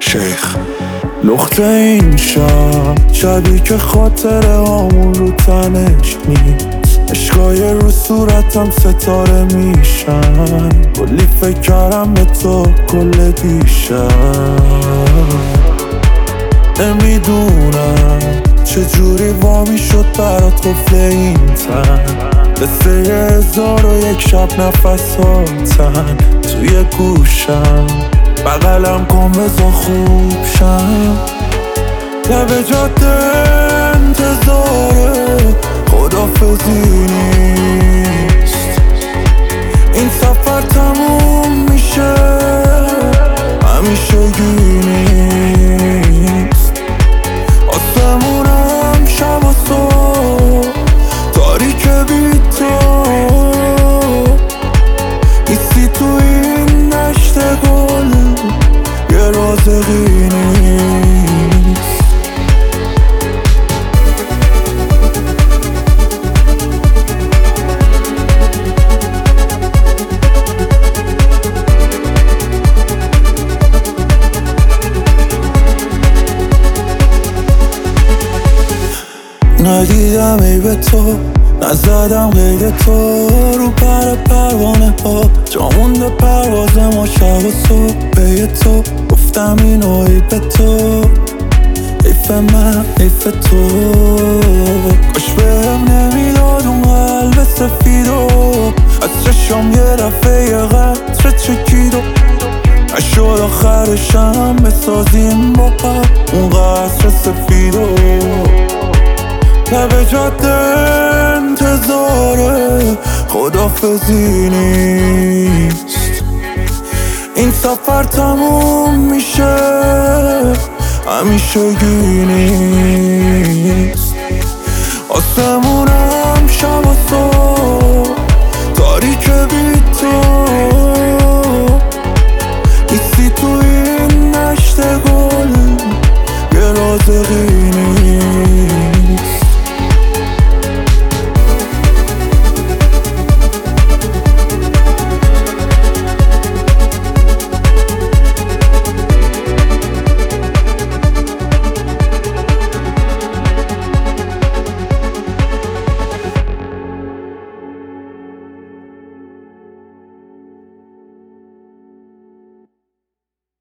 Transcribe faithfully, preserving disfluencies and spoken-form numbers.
شیخ لخت این شب شبی که خاطره هامون رو تنش نیست، عشقای رو صورتم ستاره میشن، کلی فکر کردم به تو کل دیشب. نمیدونم چجوری وامی شد برات قفل این تن، قصه هزار و یک شب نفس هاتن توی گوشم، بغلم کن بزا خوب شم. لب جاده انتظاره خدافزی نیست، این سفر تموم میشه همیشگی نیست. آسمونم شب و صبح تاریک بی تو، ایسی تو این دشت گل یه رازقی نیست. ندیدم ای به تو، نزدم قید تو رو پر پروانه ها، جامونده پرواز ما شب و صبح به تو، گفتم اینو ای به تو، ایف من ایف تو. کاش بهم نمیداد اون قلب سفیدو، از چشم یه دفعه یه قطره چکیدو، نشد آخرشم بسازیم با هم اون قصر سفیدو. لب جاده انتظاره خدافزی نیست، این سفر تموم میشه همیشگی نیست. آسمون